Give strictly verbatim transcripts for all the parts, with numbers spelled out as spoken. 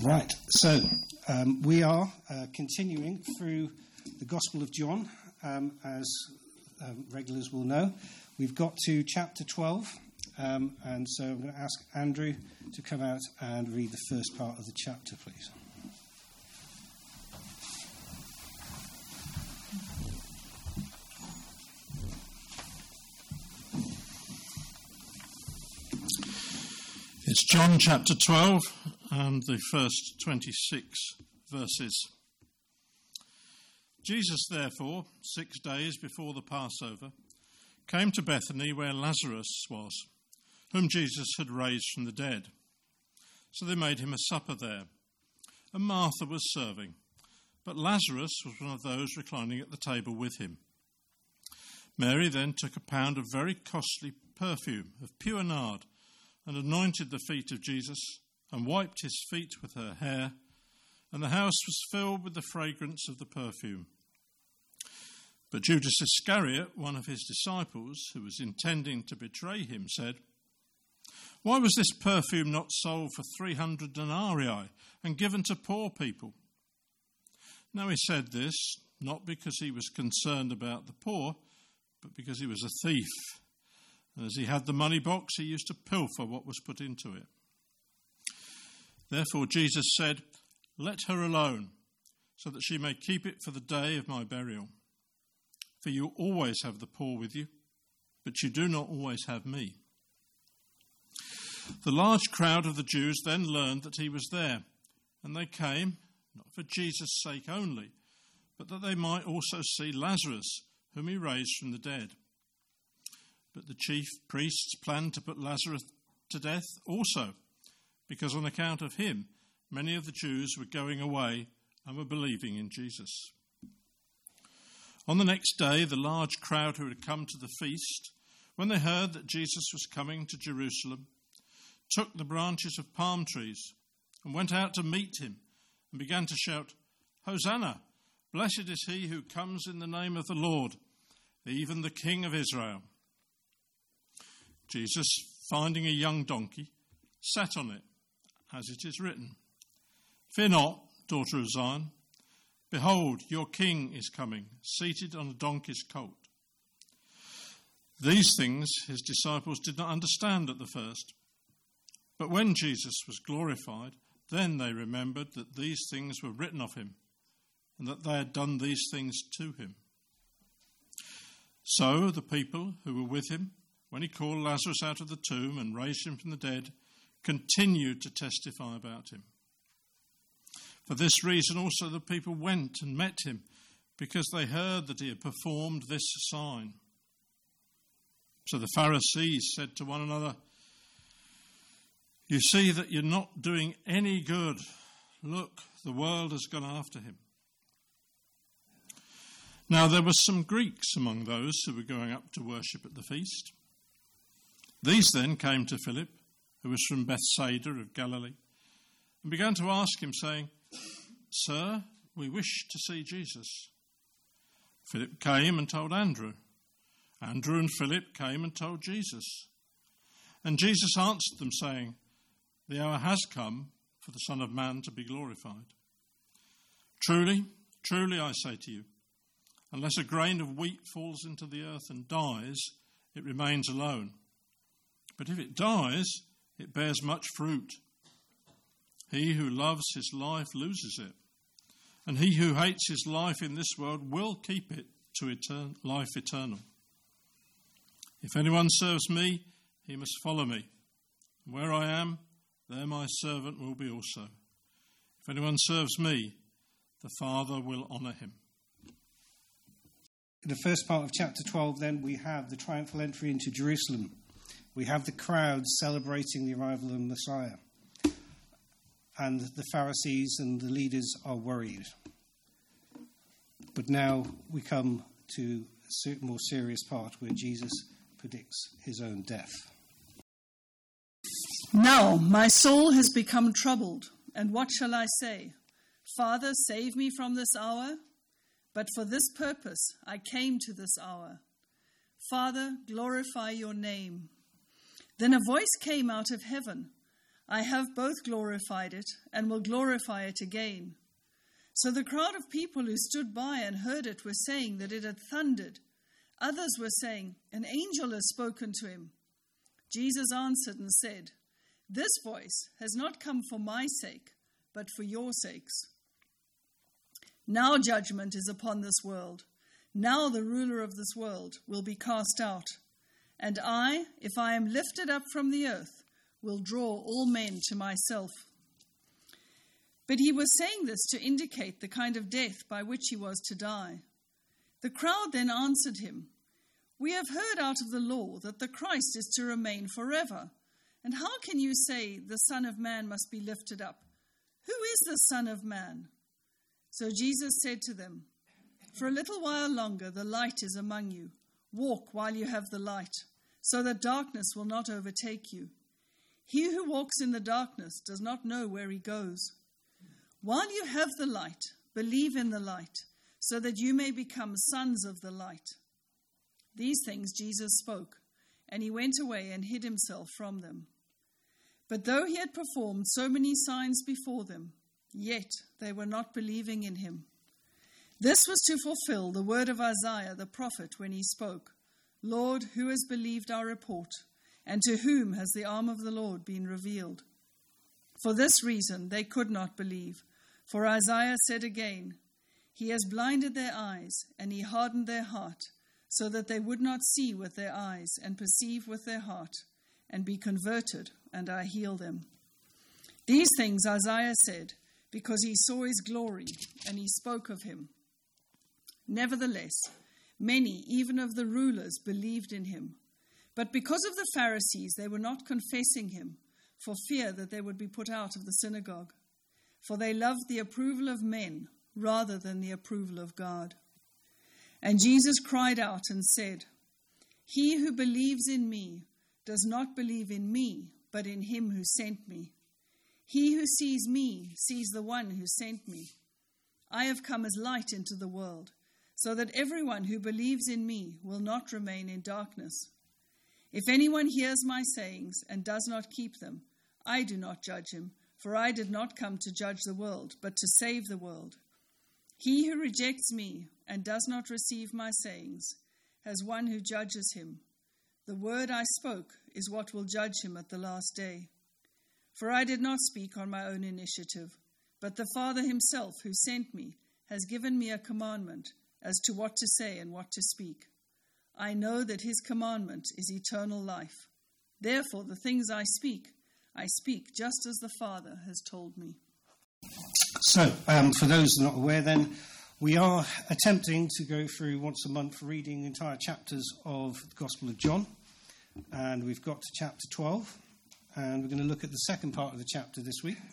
Right, so um, we are uh, continuing through the Gospel of John, um, as um, regulars will know. We've got to chapter twelve, um, and so I'm going to ask Andrew to come out and read the first part of the chapter, please. It's John chapter twelve and the first twenty-six verses. Jesus, therefore, six days before the Passover, came to Bethany where Lazarus was, whom Jesus had raised from the dead. So they made him a supper there, and Martha was serving, but Lazarus was one of those reclining at the table with him. Mary then took a pound of very costly perfume of pure nard, and anointed the feet of Jesus, and wiped his feet with her hair, and the house was filled with the fragrance of the perfume. But Judas Iscariot, one of his disciples, who was intending to betray him, said, "Why was this perfume not sold for three hundred denarii and given to poor people?" Now he said this, not because he was concerned about the poor, but because he was a thief. And as he had the money box, he used to pilfer what was put into it. Therefore Jesus said, "Let her alone, so that she may keep it for the day of my burial. For you always have the poor with you, but you do not always have me." The large crowd of the Jews then learned that he was there, and they came, not for Jesus' sake only, but that they might also see Lazarus, whom he raised from the dead. But the chief priests planned to put Lazarus to death also, because on account of him, many of the Jews were going away and were believing in Jesus. On the next day, the large crowd who had come to the feast, when they heard that Jesus was coming to Jerusalem, took the branches of palm trees and went out to meet him and began to shout, "Hosanna! Blessed is he who comes in the name of the Lord, even the King of Israel." Jesus, finding a young donkey, sat on it, as it is written, "Fear not, daughter of Zion. Behold, your king is coming, seated on a donkey's colt." These things his disciples did not understand at the first. But when Jesus was glorified, then they remembered that these things were written of him, and that they had done these things to him. So the people who were with him, when he called Lazarus out of the tomb and raised him from the dead, continued to testify about him. For this reason also the people went and met him, because they heard that he had performed this sign. So the Pharisees said to one another, "You see that you're not doing any good. Look, the world has gone after him." Now there were some Greeks among those who were going up to worship at the feast. These then came to Philip, who was from Bethsaida of Galilee, and began to ask him, saying, "Sir, we wish to see Jesus." Philip came and told Andrew. Andrew and Philip came and told Jesus. And Jesus answered them, saying, "The hour has come for the Son of Man to be glorified. Truly, truly I say to you, unless a grain of wheat falls into the earth and dies, it remains alone. But if it dies, it bears much fruit. He who loves his life loses it, and he who hates his life in this world will keep it to etern- life eternal. If anyone serves me, he must follow me. And where I am, there my servant will be also. If anyone serves me, the Father will honour him." In the first part of chapter twelve, then, we have the triumphal entry into Jerusalem. We have the crowd celebrating the arrival of the Messiah. And the Pharisees and the leaders are worried. But now we come to a more serious part where Jesus predicts his own death. "Now my soul has become troubled, and what shall I say? Father, save me from this hour? But for this purpose I came to this hour. Father, glorify your name." Then a voice came out of heaven, I have both glorified it and will glorify it again." So the crowd of people who stood by and heard it were saying that it had thundered. Others were saying, "An angel has spoken to him." Jesus answered and said, "This voice has not come for my sake, but for your sakes. Now judgment is upon this world. Now the ruler of this world will be cast out. And I, if I am lifted up from the earth, will draw all men to myself." But he was saying this to indicate the kind of death by which he was to die. The crowd then answered him, "We have heard out of the law that the Christ is to remain forever. And how can you say the Son of Man must be lifted up? Who is the Son of Man?" So Jesus said to them, "For a little while longer the light is among you. Walk while you have the light, so that darkness will not overtake you. He who walks in the darkness does not know where he goes. While you have the light, believe in the light, so that you may become sons of the light." These things Jesus spoke, and he went away and hid himself from them. But though he had performed so many signs before them, yet they were not believing in him. This was to fulfill the word of Isaiah the prophet when he spoke, "Lord, who has believed our report? And to whom has the arm of the Lord been revealed?" For this reason they could not believe. For Isaiah said again, "He has blinded their eyes, and he hardened their heart, so that they would not see with their eyes and perceive with their heart, and be converted, and I heal them." These things Isaiah said, because he saw his glory, and he spoke of him. Nevertheless, many, even of the rulers, believed in him. But because of the Pharisees, they were not confessing him, for fear that they would be put out of the synagogue. For they loved the approval of men rather than the approval of God. And Jesus cried out and said, "He who believes in me does not believe in me, but in him who sent me. He who sees me sees the one who sent me. I have come as light into the world, so that everyone who believes in me will not remain in darkness. If anyone hears my sayings and does not keep them, I do not judge him, for I did not come to judge the world, but to save the world. He who rejects me and does not receive my sayings has one who judges him. The word I spoke is what will judge him at the last day. For I did not speak on my own initiative, but the Father himself who sent me has given me a commandment as to what to say and what to speak. I know that his commandment is eternal life. Therefore the things I speak, I speak just as the Father has told me." So, um, for those not aware then, we are attempting to go through once a month reading entire chapters of the Gospel of John. And we've got to chapter twelve. And we're going to look at the second part of the chapter this week.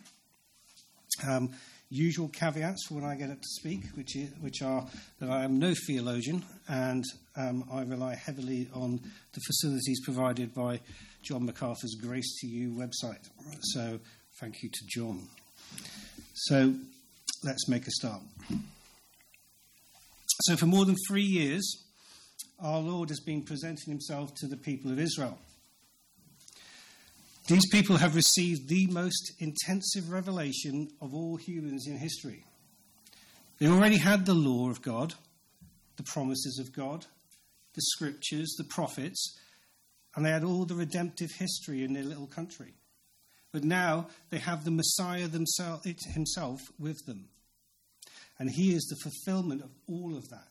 Um, usual caveats for when I get up to speak, which, is, which are that I am no theologian and um, I rely heavily on the facilities provided by John MacArthur's Grace to You website. So thank you to John. So let's make a start. So for more than three years, our Lord has been presenting himself to the people of Israel. These people have received the most intensive revelation of all humans in history. They already had the law of God, the promises of God, the scriptures, the prophets, and they had all the redemptive history in their little country. But now they have the Messiah themselves, himself with them. And he is the fulfillment of all of that.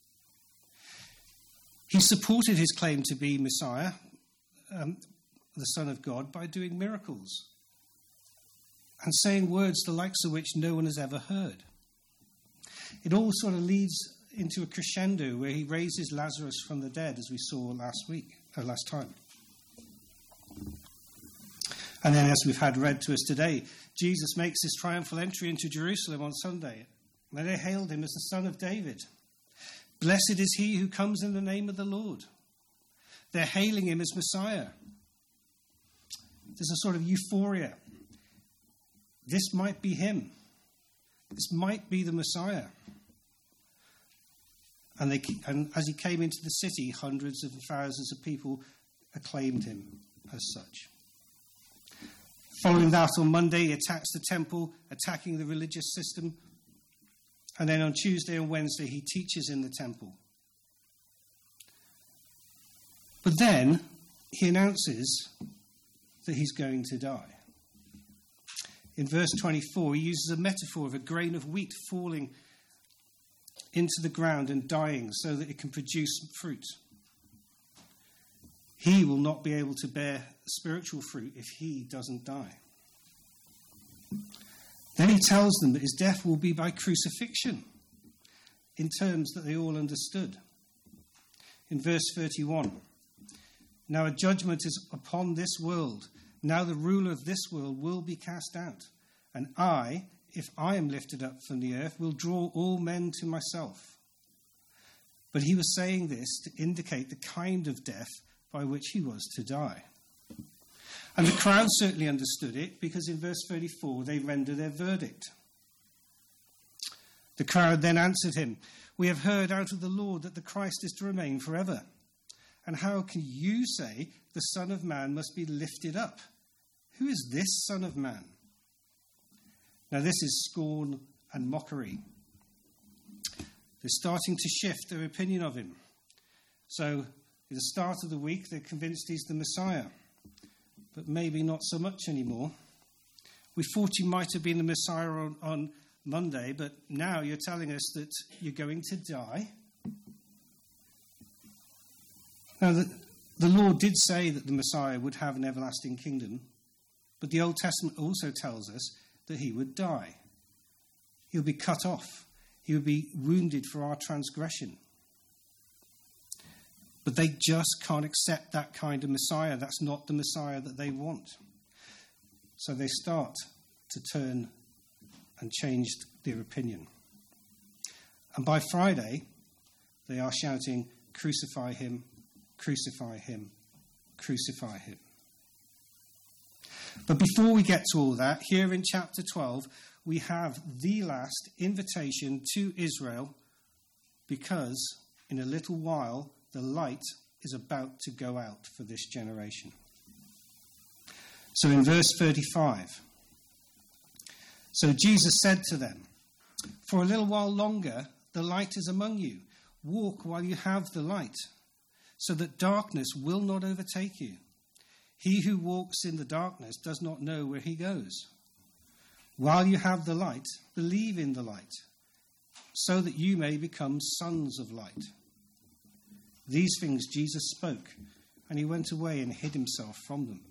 He supported his claim to be Messiah, um, the Son of God, by doing miracles and saying words the likes of which no one has ever heard. It all sort of leads into a crescendo where he raises Lazarus from the dead, as we saw last week, uh, last time. And then, as we've had read to us today, Jesus makes his triumphal entry into Jerusalem on Sunday. And they hailed him as the Son of David. Blessed is he who comes in the name of the Lord. They're hailing him as Messiah. There's a sort of euphoria. This might be him. This might be the Messiah. And, they, and as he came into the city, hundreds of thousands of people acclaimed him as such. Following that, on Monday, he attacks the temple, attacking the religious system. And then on Tuesday and Wednesday, he teaches in the temple. But then he announces that he's going to die. In verse twenty-four, he uses a metaphor of a grain of wheat falling into the ground and dying so that it can produce fruit. He will not be able to bear spiritual fruit if he doesn't die. Then he tells them that his death will be by crucifixion, in terms that they all understood. In verse thirty-one, now a judgment is upon this world. Now the ruler of this world will be cast out. And I, if I am lifted up from the earth, will draw all men to myself. But he was saying this to indicate the kind of death by which he was to die. And the crowd certainly understood it, because in verse thirty-four they render their verdict. The crowd then answered him, we have heard out of the Lord that the Christ is to remain forever. And how can you say the Son of Man must be lifted up? Who is this Son of Man? Now this is scorn and mockery. They're starting to shift their opinion of him. So at the start of the week, they're convinced he's the Messiah. But maybe not so much anymore. We thought you might have been the Messiah on, on Monday, but now you're telling us that you're going to die. Now, the, the Lord did say that the Messiah would have an everlasting kingdom, but the Old Testament also tells us that he would die. He'll be cut off. He would be wounded for our transgression. But they just can't accept that kind of Messiah. That's not the Messiah that they want. So they start to turn and change their opinion. And by Friday, they are shouting, crucify him, crucify him, crucify him. But before we get to all that, here in chapter twelve, we have the last invitation to Israel, because in a little while, the light is about to go out for this generation. So in verse thirty-five, so Jesus said to them, for a little while longer, the light is among you. Walk while you have the light, so that darkness will not overtake you. He who walks in the darkness does not know where he goes. While you have the light, believe in the light, so that you may become sons of light. These things Jesus spoke, and he went away and hid himself from them.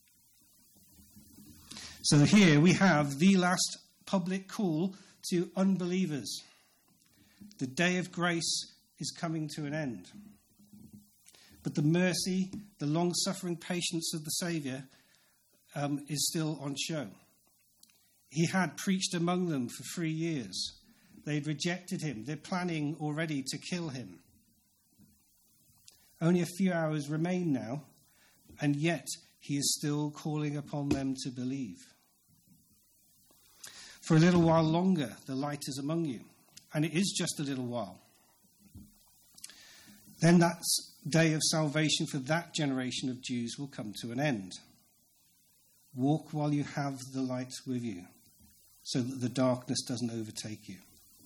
So here we have the last public call to unbelievers. The day of grace is coming to an end. But the mercy, the long-suffering patience of the Saviour um, is still on show. He had preached among them for three years. They'd rejected him. They're planning already to kill him. Only a few hours remain now, and yet he is still calling upon them to believe. For a little while longer, the light is among you, and it is just a little while. Then that day of salvation for that generation of Jews will come to an end. Walk while you have the light with you, so that the darkness doesn't overtake you.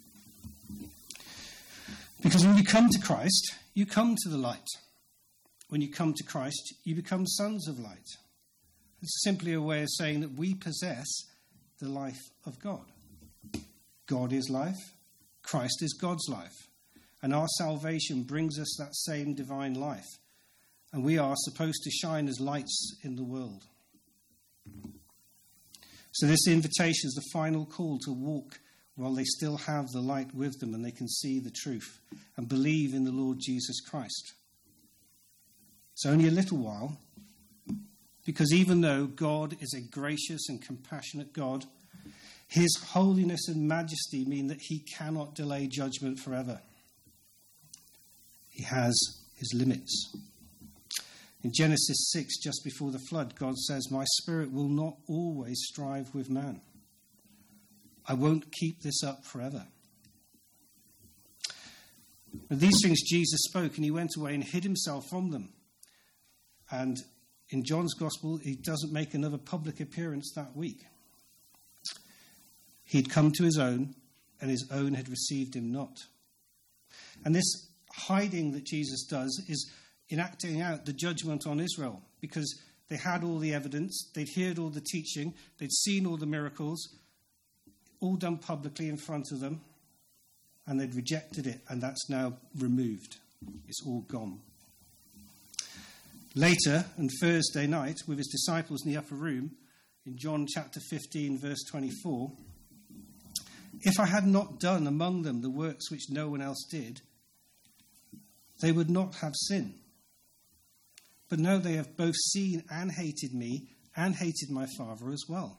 Because when you come to Christ, you come to the light. When you come to Christ, you become sons of light. It's simply a way of saying that we possess the life of God. God is life. Christ is God's life. And our salvation brings us that same divine life. And we are supposed to shine as lights in the world. So this invitation is the final call to walk while they still have the light with them and they can see the truth and believe in the Lord Jesus Christ. It's only a little while, because even though God is a gracious and compassionate God, his holiness and majesty mean that he cannot delay judgment forever. He has his limits. In Genesis six, just before the flood, God says, my spirit will not always strive with man. I won't keep this up forever. But these things Jesus spoke, and he went away and hid himself from them. And in John's Gospel, he doesn't make another public appearance that week. He'd come to his own, and his own had received him not. And this hiding that Jesus does is enacting out the judgment on Israel, because they had all the evidence, they'd heard all the teaching, they'd seen all the miracles, all done publicly in front of them, and they'd rejected it, and that's now removed. It's all gone. Later, on Thursday night, with his disciples in the upper room, in John chapter fifteen, verse twenty-four, if I had not done among them the works which no one else did, they would not have sin. But now they have both seen and hated me, and hated my Father as well.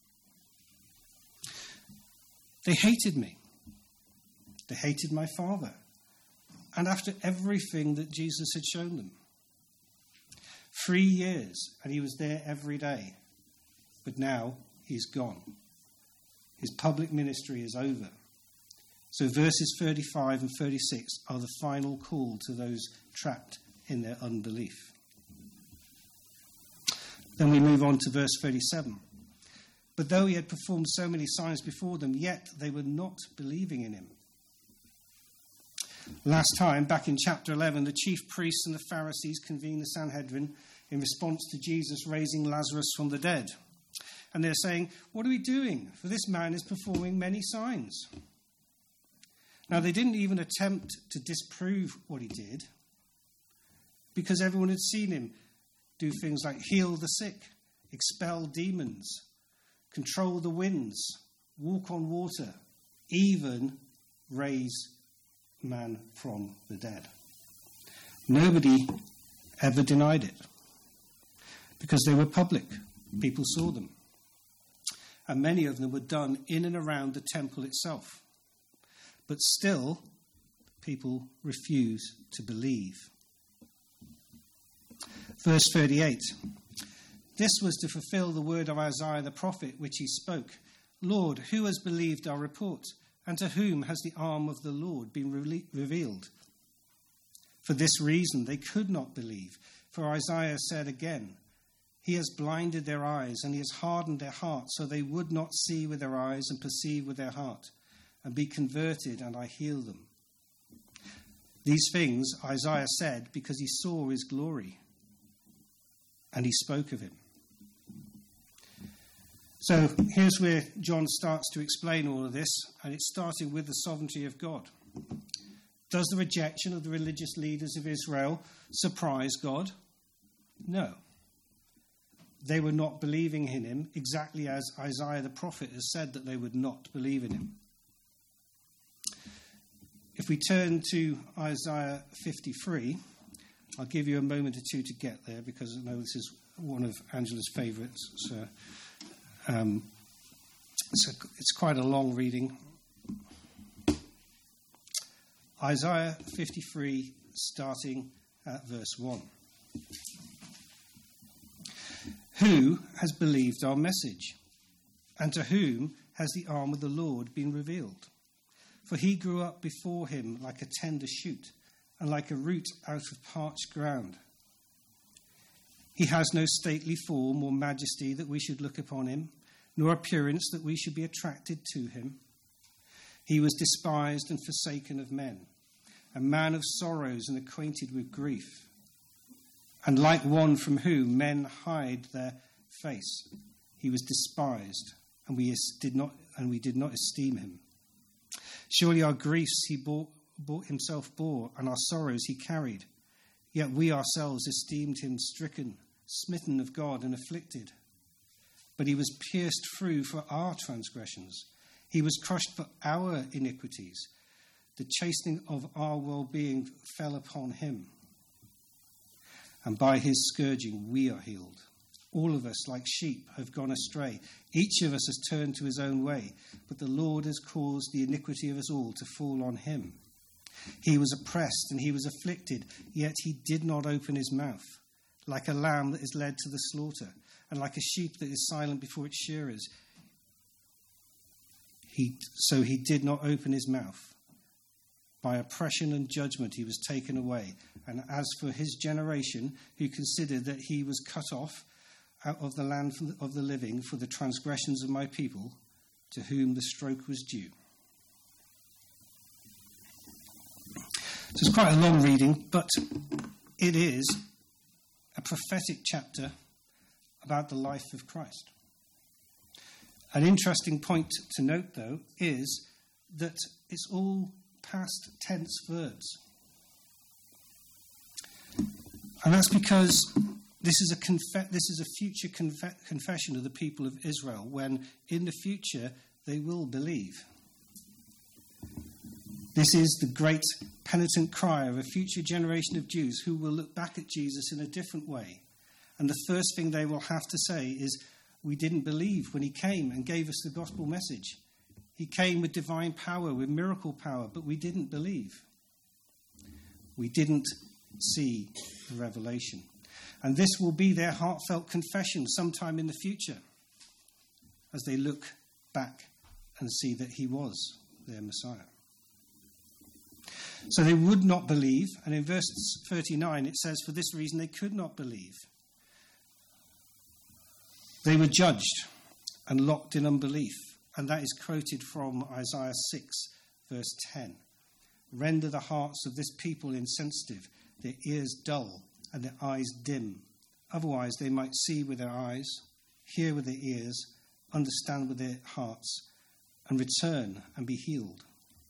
They hated me. They hated my Father. And after everything that Jesus had shown them. Three years, and he was there every day. But now he's gone. His public ministry is over. So verses thirty-five and thirty-six are the final call to those trapped in their unbelief. Then we move on to verse thirty-seven. But though he had performed so many signs before them, yet they were not believing in him. Last time, back in chapter eleven, the chief priests and the Pharisees convened the Sanhedrin in response to Jesus raising Lazarus from the dead. And they're saying, what are we doing? For this man is performing many signs. Now, they didn't even attempt to disprove what he did, because everyone had seen him do things like heal the sick, expel demons, control the winds, walk on water, even raise man from the dead. Nobody ever denied it, because they were public. People saw them. And many of them were done in and around the temple itself. But still, people refuse to believe. Verse thirty-eight. This was to fulfill the word of Isaiah the prophet, which he spoke. Lord, who has believed our report? And to whom has the arm of the Lord been re- revealed? For this reason they could not believe. For Isaiah said again, he has blinded their eyes, and he has hardened their hearts, so they would not see with their eyes and perceive with their heart, and be converted, and I heal them. These things Isaiah said because he saw his glory, and he spoke of him. So here's where John starts to explain all of this, and it's starting with the sovereignty of God. Does the rejection of the religious leaders of Israel surprise God? No. They were not believing in him, exactly as Isaiah the prophet has said that they would not believe in him. If we turn to Isaiah fifty-three, I'll give you a moment or two to get there, because I know this is one of Angela's favourites. So, um, it's, a, it's quite a long reading. Isaiah fifty-three, starting at verse one. Who has believed our message? And to whom has the arm of the Lord been revealed? For he grew up before him like a tender shoot, and like a root out of parched ground. He has no stately form or majesty that we should look upon him, nor appearance that we should be attracted to him. He was despised and forsaken of men, a man of sorrows and acquainted with grief. And like one from whom men hide their face, he was despised, and we did not and we did not esteem him. Surely our griefs he bore, bore himself bore, and our sorrows he carried. Yet we ourselves esteemed him stricken, smitten of God, and afflicted. But he was pierced through for our transgressions. He was crushed for our iniquities. The chastening of our well-being fell upon him. And by his scourging we are healed. All of us, like sheep, have gone astray. Each of us has turned to his own way. But the Lord has caused the iniquity of us all to fall on him. He was oppressed and he was afflicted, yet he did not open his mouth. Like a lamb that is led to the slaughter, and like a sheep that is silent before its shearers, he, so he did not open his mouth. By oppression and judgment he was taken away. And as for his generation, who considered that he was cut off out of the land of the living for the transgressions of my people, to whom the stroke was due. So it's quite a long reading, but it is a prophetic chapter about the life of Christ. An interesting point to note, though, is that it's all past tense verbs. And that's because this is a conf- this is a future conf- confession of the people of Israel, when in the future they will believe. This is the great penitent cry of a future generation of Jews who will look back at Jesus in a different way. And the first thing they will have to say is, we didn't believe when he came and gave us the gospel message. He came with divine power, with miracle power, but we didn't believe. We didn't see the revelation. And this will be their heartfelt confession sometime in the future, as they look back and see that he was their Messiah. So they would not believe, and in verse thirty-nine it says, for this reason they could not believe. They were judged and locked in unbelief, and that is quoted from Isaiah six, verse ten. Render the hearts of this people insensitive, their ears dull, and their eyes dim. Otherwise they might see with their eyes, hear with their ears, understand with their hearts, and return and be healed.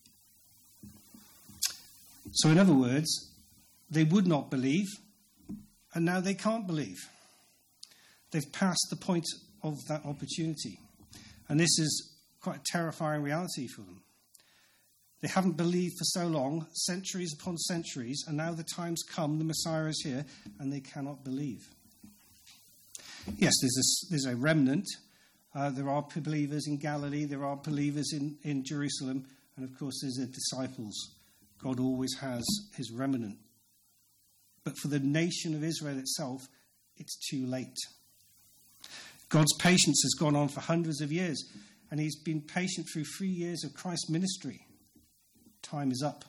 So in other words, they would not believe, and now they can't believe. They've passed the point of that opportunity. And this is quite a terrifying reality for them. They haven't believed for so long, centuries upon centuries, and now the time's come, the Messiah is here, and they cannot believe. Yes, there's a, there's a remnant. Uh, there are believers in Galilee, there are believers in, in Jerusalem, and of course there's the disciples. God always has his remnant. But for the nation of Israel itself, it's too late. God's patience has gone on for hundreds of years, and he's been patient through three years of Christ's ministry. Time is up.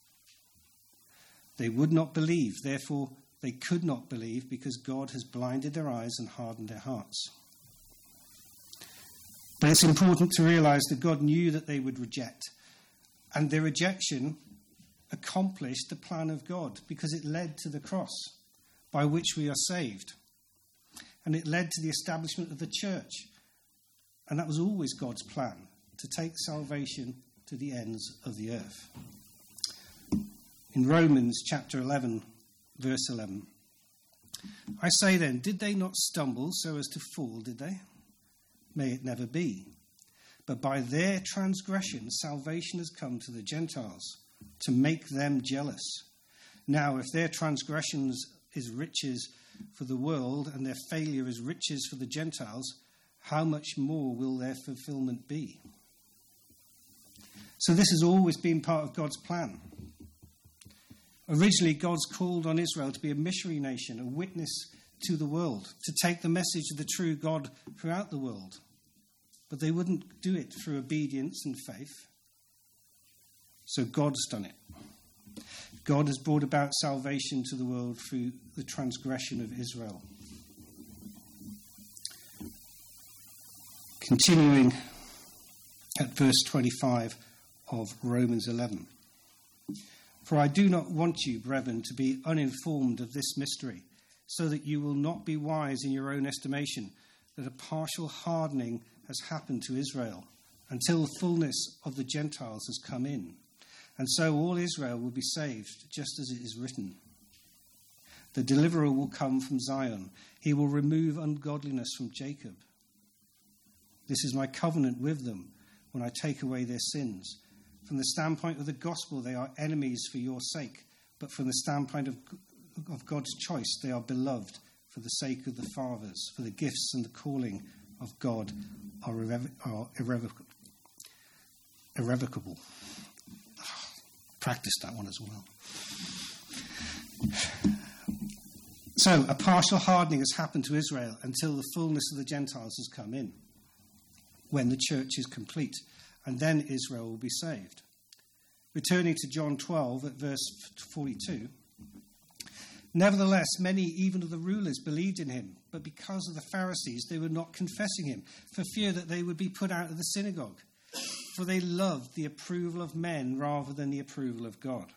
They would not believe, therefore they could not believe, because God has blinded their eyes and hardened their hearts. But it's important to realize that God knew that they would reject, and their rejection accomplished the plan of God, because it led to the cross by which we are saved. And it led to the establishment of the church. And that was always God's plan, to take salvation to the ends of the earth. In Romans chapter eleven, verse eleven, I say then, did they not stumble so as to fall, did they? May it never be. But by their transgression, salvation has come to the Gentiles, to make them jealous. Now, if their transgressions is riches for the world, and their failure is riches for the Gentiles, how much more will their fulfillment be? So this has always been part of God's plan. Originally, God's called on Israel to be a missionary nation, a witness to the world, to take the message of the true God throughout the world. But they wouldn't do it through obedience and faith. So God's done it. God has brought about salvation to the world through the transgression of Israel. Continuing at verse twenty-five of Romans eleven. For I do not want you, brethren, to be uninformed of this mystery, so that you will not be wise in your own estimation, that a partial hardening has happened to Israel, until the fullness of the Gentiles has come in. And so all Israel will be saved, just as it is written. The deliverer will come from Zion. He will remove ungodliness from Jacob. This is my covenant with them when I take away their sins. From the standpoint of the gospel, they are enemies for your sake. But from the standpoint of, of God's choice, they are beloved for the sake of the fathers. For the gifts and the calling of God are, irrev- are irrevocable. irrevocable. Practice that one as well. So, a partial hardening has happened to Israel until the fullness of the Gentiles has come in, when the church is complete, and then Israel will be saved. Returning to John twelve at verse forty-two. Nevertheless, many even of the rulers believed in him, but because of the Pharisees they were not confessing him, for fear that they would be put out of the synagogue. For they loved the approval of men rather than the approval of God.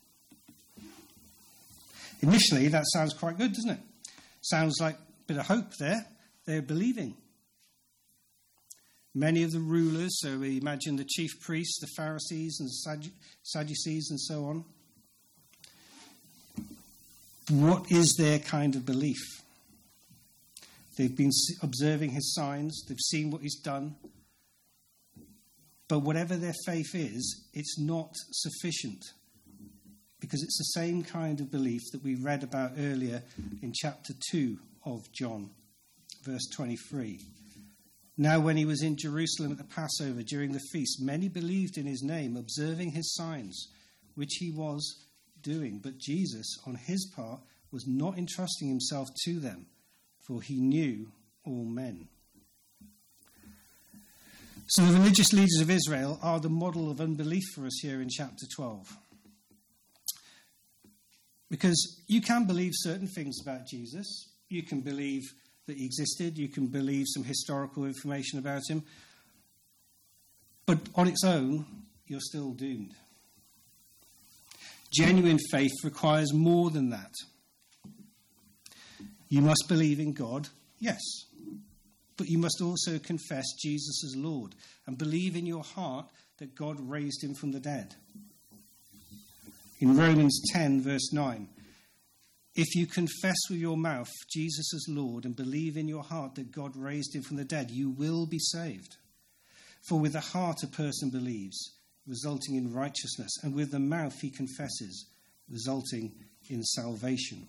Initially, that sounds quite good, doesn't it? Sounds like a bit of hope there. They're believing. Many of the rulers, so we imagine the chief priests, the Pharisees and the Sadducees and so on. What is their kind of belief? They've been observing his signs. They've seen what he's done. But whatever their faith is, it's not sufficient. Because it's the same kind of belief that we read about earlier in chapter two of John, verse twenty-three. Now when he was in Jerusalem at the Passover during the feast, many believed in his name, observing his signs, which he was doing. But Jesus, on his part, was not entrusting himself to them, for he knew all men. So the religious leaders of Israel are the model of unbelief for us here in chapter twelve. Because you can believe certain things about Jesus. You can believe that he existed. You can believe some historical information about him. But on its own, you're still doomed. Genuine faith requires more than that. You must believe in God, yes. But you must also confess Jesus as Lord and believe in your heart that God raised him from the dead. In Romans ten, verse nine, if you confess with your mouth Jesus as Lord and believe in your heart that God raised him from the dead, you will be saved. For with the heart a person believes, resulting in righteousness, and with the mouth he confesses, resulting in salvation.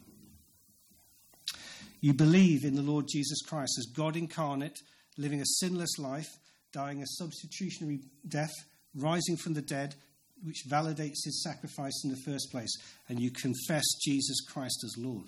You believe in the Lord Jesus Christ as God incarnate, living a sinless life, dying a substitutionary death, rising from the dead, which validates his sacrifice in the first place, and you confess Jesus Christ as Lord.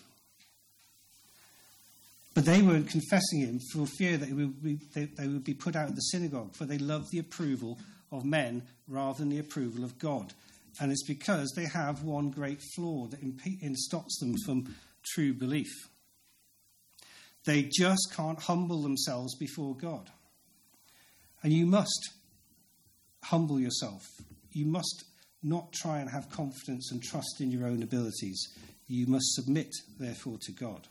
But they weren't confessing him for fear that it would be, they, they would be put out of the synagogue, for they loved the approval of men rather than the approval of God. And it's because they have one great flaw that imp- stops them from true belief. They just can't humble themselves before God. And you must humble yourself. You must not try and have confidence and trust in your own abilities. You must submit, therefore, to God.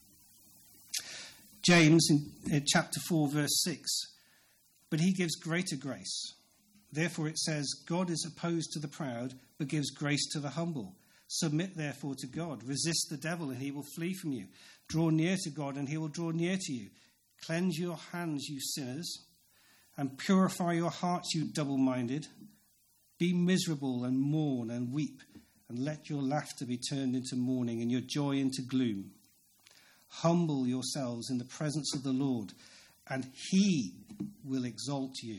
James, in chapter four, verse six, but he gives greater grace. Therefore it says, God is opposed to the proud, but gives grace to the humble. Submit, therefore, to God. Resist the devil, and he will flee from you. Draw near to God, and he will draw near to you. Cleanse your hands, you sinners, and purify your hearts, you double-minded. Be miserable and mourn and weep, and let your laughter be turned into mourning and your joy into gloom. Humble yourselves in the presence of the Lord, and he will exalt you.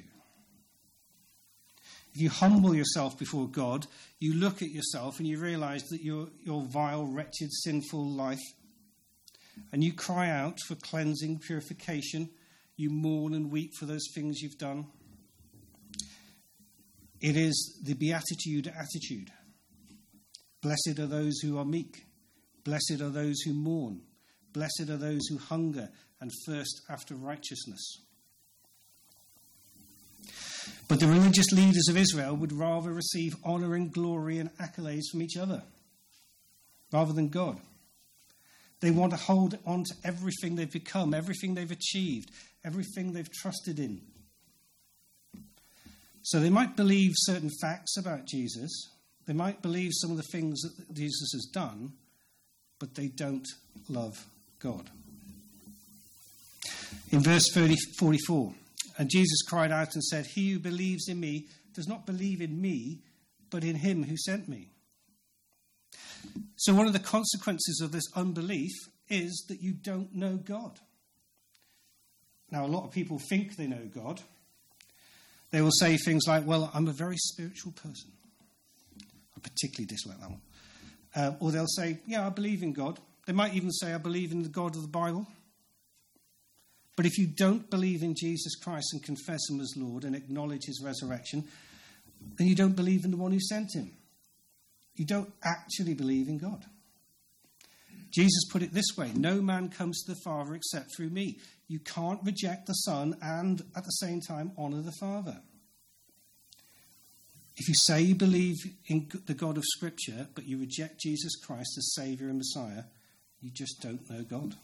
If you humble yourself before God, you look at yourself and you realize that your, your vile, wretched, sinful life, and you cry out for cleansing, purification. You mourn and weep for those things you've done. It is the beatitude attitude. Blessed are those who are meek. Blessed are those who mourn. Blessed are those who hunger and thirst after righteousness. But the religious leaders of Israel would rather receive honour and glory and accolades from each other rather than God. They want to hold on to everything they've become, everything they've achieved, everything they've trusted in. So they might believe certain facts about Jesus. They might believe some of the things that Jesus has done, but they don't love God. In verse forty-four, and Jesus cried out and said, he who believes in me does not believe in me, but in him who sent me. So one of the consequences of this unbelief is that you don't know God. Now, a lot of people think they know God. They will say things like, well, I'm a very spiritual person. I particularly dislike that one. Uh, or they'll say, yeah, I believe in God. They might even say, I believe in the God of the Bible. But if you don't believe in Jesus Christ and confess him as Lord and acknowledge his resurrection, then you don't believe in the one who sent him. You don't actually believe in God. Jesus put it this way: no man comes to the Father except through me. You can't reject the Son and at the same time honour the Father. If you say you believe in the God of Scripture, but you reject Jesus Christ as Saviour and Messiah, you just don't know God.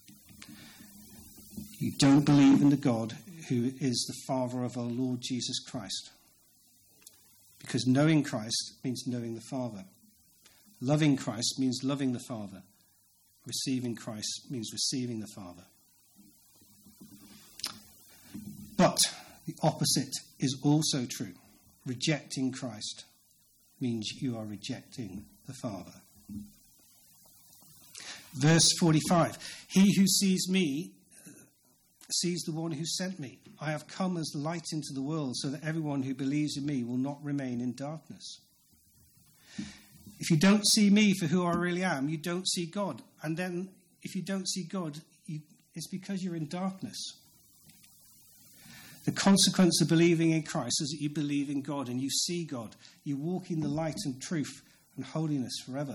You don't believe in the God who is the Father of our Lord Jesus Christ. Because knowing Christ means knowing the Father. Loving Christ means loving the Father. Receiving Christ means receiving the Father. But the opposite is also true. Rejecting Christ means you are rejecting the Father. Verse forty-five, he who sees me sees the one who sent me. I have come as light into the world so that everyone who believes in me will not remain in darkness. If you don't see me for who I really am, you don't see God. And then if you don't see God, you, it's because you're in darkness. The consequence of believing in Christ is that you believe in God and you see God. You walk in the light and truth and holiness forever.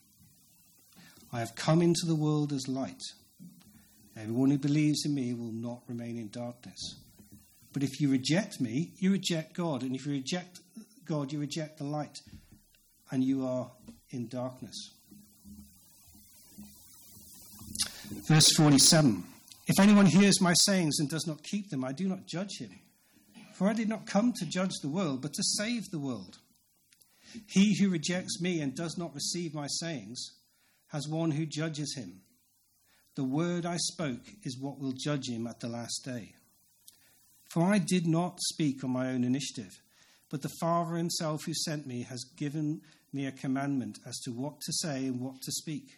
I have come into the world as light. Everyone who believes in me will not remain in darkness. But if you reject me, you reject God. And if you reject God, you reject the light. And you are in darkness. Verse forty-seven. If anyone hears my sayings and does not keep them, I do not judge him. For I did not come to judge the world, but to save the world. He who rejects me and does not receive my sayings has one who judges him. The word I spoke is what will judge him at the last day. For I did not speak on my own initiative, but the Father himself who sent me has given me a commandment as to what to say and what to speak.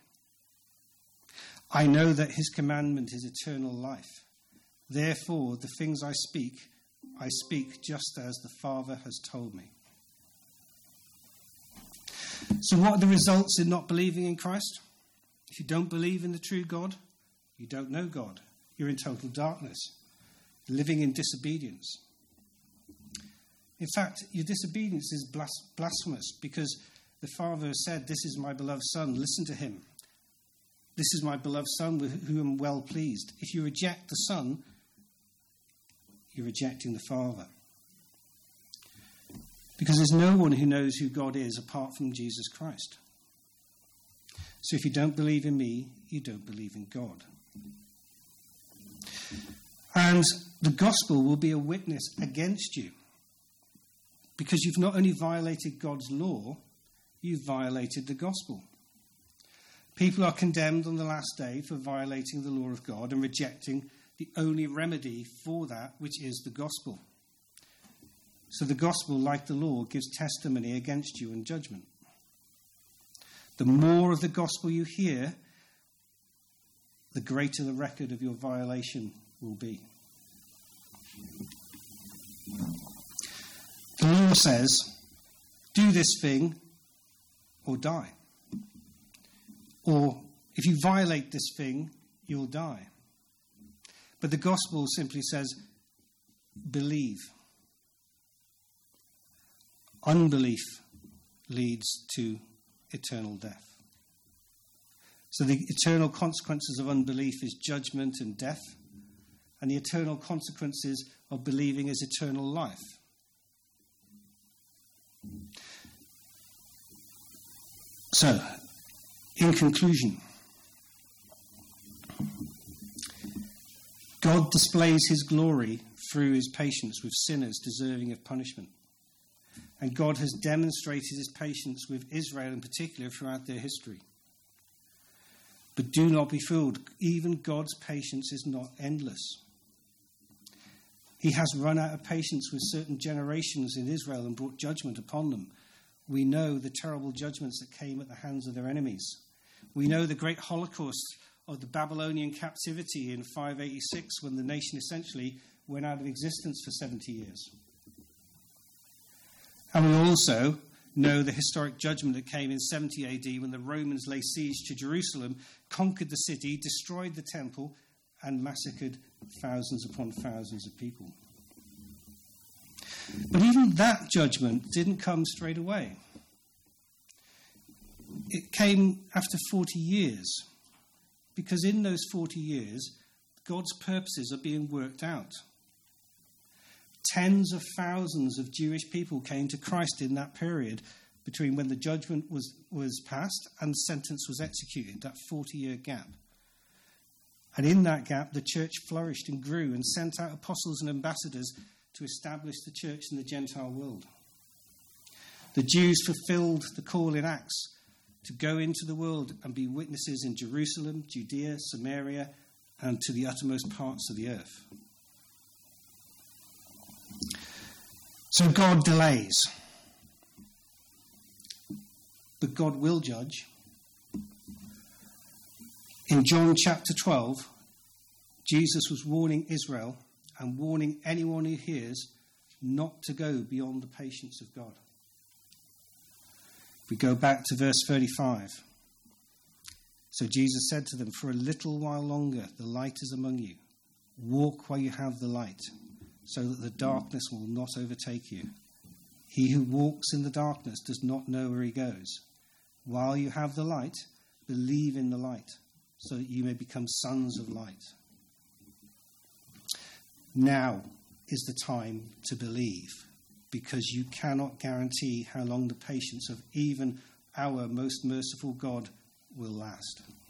I know that his commandment is eternal life. Therefore, the things I speak, I speak just as the Father has told me. So what are the results in not believing in Christ? If you don't believe in the true God, you don't know God. You're in total darkness, living in disobedience. In fact, your disobedience is blasphemous because the Father has said, "This is my beloved Son, listen to him. This is my beloved Son with whom I'm well pleased." If you reject the Son, you're rejecting the Father. Because there's no one who knows who God is apart from Jesus Christ. So if you don't believe in me, you don't believe in God. And the gospel will be a witness against you. Because you've not only violated God's law, you've violated the gospel. People are condemned on the last day for violating the law of God and rejecting the only remedy for that, which is the gospel. So the gospel, like the law, gives testimony against you in judgment. The more of the gospel you hear, the greater the record of your violation will be. The law says, do this thing or die. Or if you violate this thing, you'll die. But the gospel simply says, believe. Unbelief leads to eternal death. So the eternal consequences of unbelief is judgment and death, and the eternal consequences of believing is eternal life. So, in conclusion, God displays his glory through his patience with sinners deserving of punishment. And God has demonstrated his patience with Israel in particular throughout their history. But do not be fooled. Even God's patience is not endless. He has run out of patience with certain generations in Israel and brought judgment upon them. We know the terrible judgments that came at the hands of their enemies. We know the great Holocaust of the Babylonian captivity in five eighty-six, when the nation essentially went out of existence for seventy years. And we also know the historic judgment that came in seventy A D when the Romans laid siege to Jerusalem, conquered the city, destroyed the temple, and massacred thousands upon thousands of people. But even that judgment didn't come straight away. It came after forty years, because in those forty years, God's purposes are being worked out. Tens of thousands of Jewish people came to Christ in that period between when the judgment was, was passed and the sentence was executed, that forty-year gap. And in that gap, the church flourished and grew and sent out apostles and ambassadors to establish the church in the Gentile world. The Jews fulfilled the call in Acts to go into the world and be witnesses in Jerusalem, Judea, Samaria, and to the uttermost parts of the earth. So God delays. But God will judge. In John chapter twelve, Jesus was warning Israel and warning anyone who hears not to go beyond the patience of God. If we go back to verse thirty-five. So Jesus said to them, "For a little while longer the light is among you. Walk while you have the light, so that the darkness will not overtake you. He who walks in the darkness does not know where he goes. While you have the light, believe in the light, so that you may become sons of light." Now is the time to believe, because you cannot guarantee how long the patience of even our most merciful God will last.